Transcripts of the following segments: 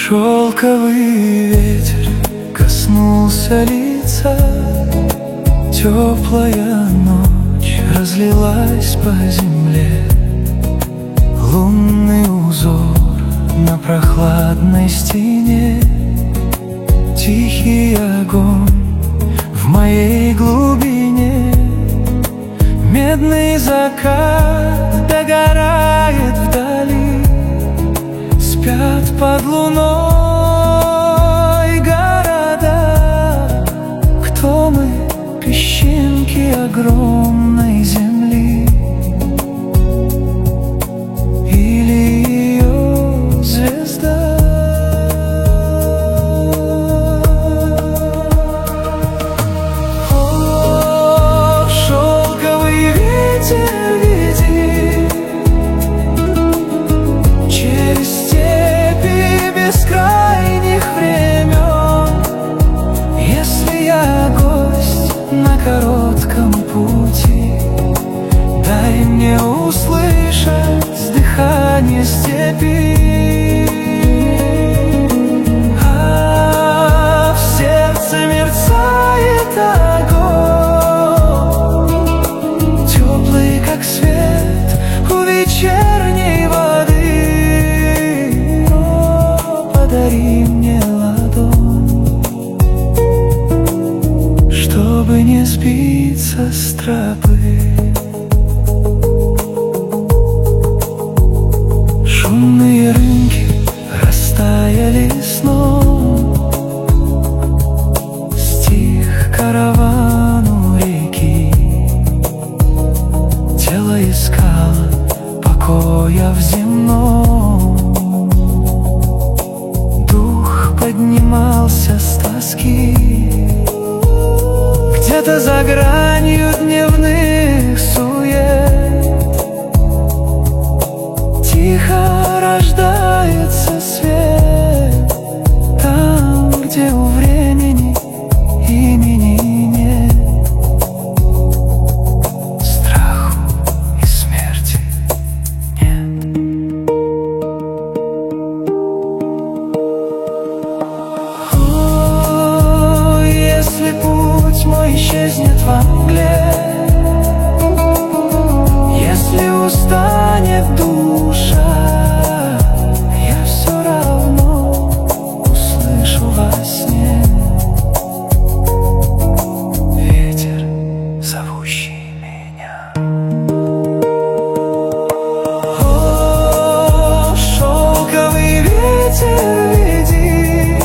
Шелковый ветер коснулся лица, теплая ночь разлилась по земле. Лунный узор на прохладной стене, тихий огонь в моей глубине. Медный закат догорает вдали, спят под луной города. Кто мы, песчинки огромной земли, или ее звезда? О, шелковый ветер, веди через степи бескрайних времен. Если я гость на коротком пути, дай мне услышать дыхание степи. А в сердце мерцает огонь, теплый, как свет у вечерней воды. О, подари мне ладонь, чтобы не сбиться с тропы. Шумные рынки растаяли сном, стих караван у реки. Тело искало покоя в земном, дух поднимался с тоски. Где-то за гранью дневных сует тихо рождается свет. Там, где у времени имени нет, страху и смерти нет. О, если путь мой исчезнет во мгле, если устанет душа, я все равно услышу во сне ветер, зовущий меня. О, шелковый ветер, веди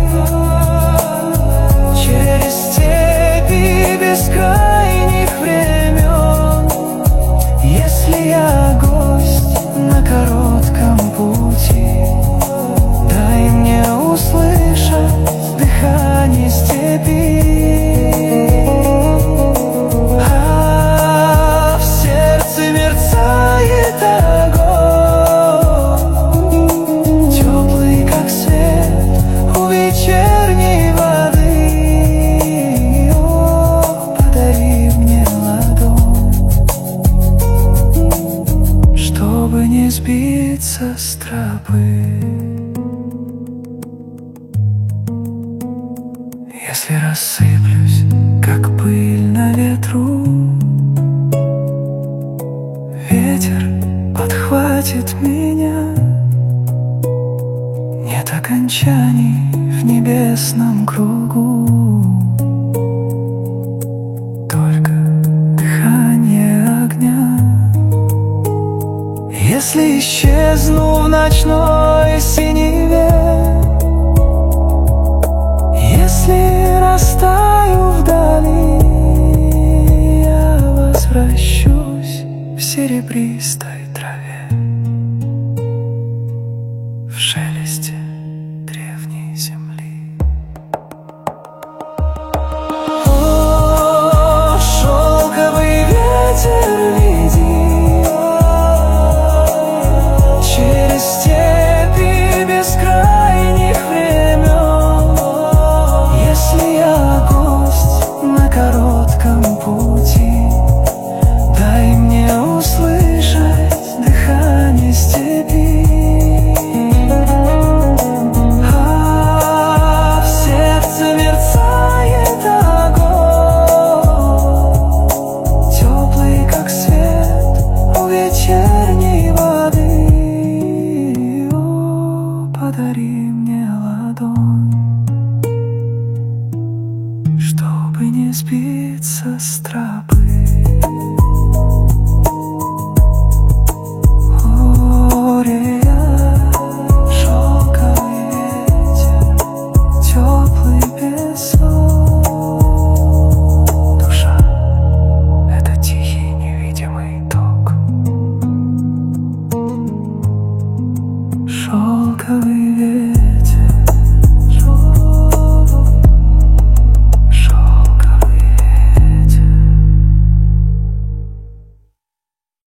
через степи бескрайних времен. Если я гость на коротком пути, дай мне услышать дыхание степи. А в сердце мерцает огонь, теплый, как свет у вечерней воды. О, подари мне ладонь, чтобы не сбиться с тропы. Если рассыплюсь, как пыль на ветру, ветер подхватит меня. Нет окончаний в небесном кругу, только дыхание огня. Если исчезну в ночной синеве, если растаю вдали, я возвращусь в серебристой траве, в шелесте древней земли. О, шелковый ветер, веди через степи плакали.